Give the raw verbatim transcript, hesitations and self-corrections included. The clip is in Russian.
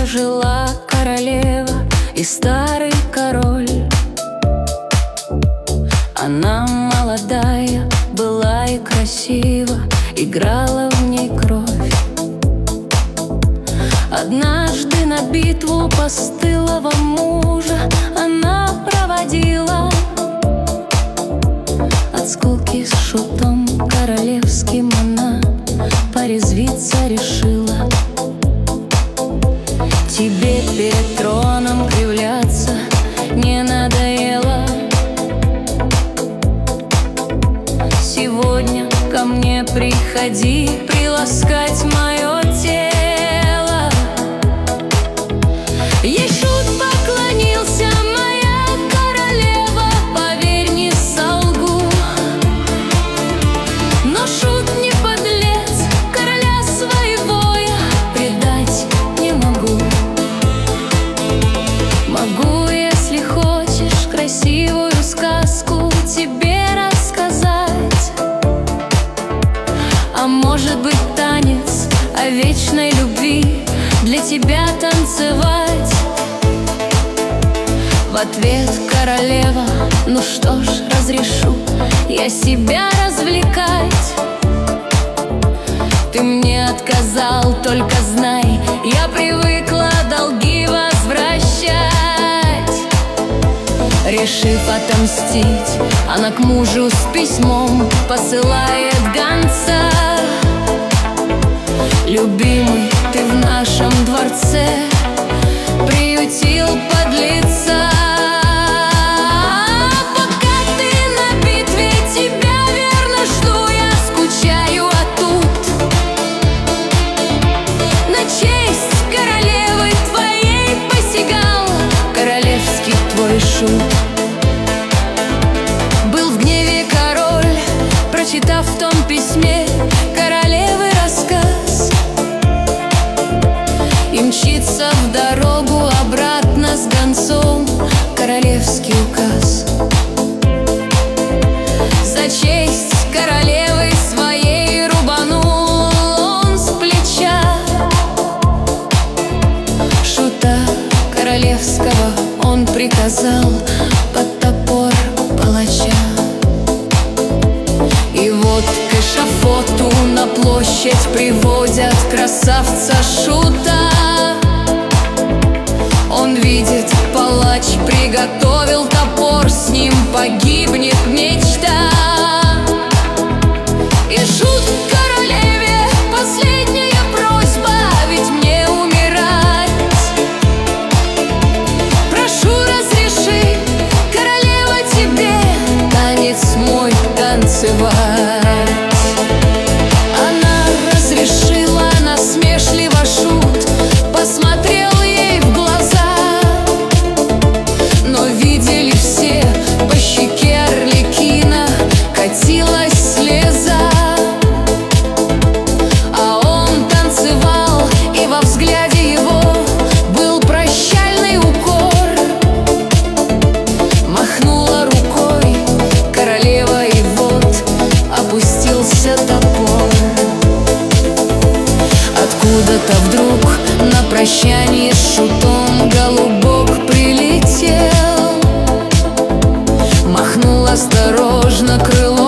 жила королева и старый король. Она молодая была и красива, играла в ней кровь. Однажды на битву постылого мужа она проводила. От скуки с шутом королевским она порезвиться решила. Тебе перед троном кривляться не надоело? Сегодня ко мне приходи приласкать мое тело. Ей шут поклонился: моя королева, поверь, не солгу. Но шут не подлец, короля своего я предать не могу. Могу, если хочешь, красивую сказку тебе рассказать. А может быть, танец о вечной любви для тебя танцевать. В ответ королева: ну что ж, разрешу я себя развлекать. Ты мне отказал, только знай, я привыкла долги возвращать. Решив отомстить, она к мужу с письмом посылает гонца: любимый, ты в нашем дворце приютил подлеца. Пока ты на битве, тебя верно жду, я скучаю, а тут на честь королевы твоей посягал королевский твой шут. Был в гневе король, прочитав в том письме королевы рассказ, и мчится в дорогу обратно с гонцом королевский указ. За честь королевы своей рубанул он с плеча шута королевского, он приказал под топор палача. И вот к эшафоту на площадь приводят красавца шута. Он видит, палач приготовил топор, с ним погибнет мечта. И шут к королеве: последняя просьба, ведь мне умирать. Прошу, разреши, королева, тебе танец мой танцевать. Она разрешила, насмешливо шут посмотрел ей в глаза. Но видели все, по щеке Арлекина катилась слеза. А он танцевал, и во взгляде его был прощальный укор. Махнула рукой королева, и вот опустился топор. Откуда-то вдруг на прощание с шутом голубок прилетел, махнул осторожно крылом.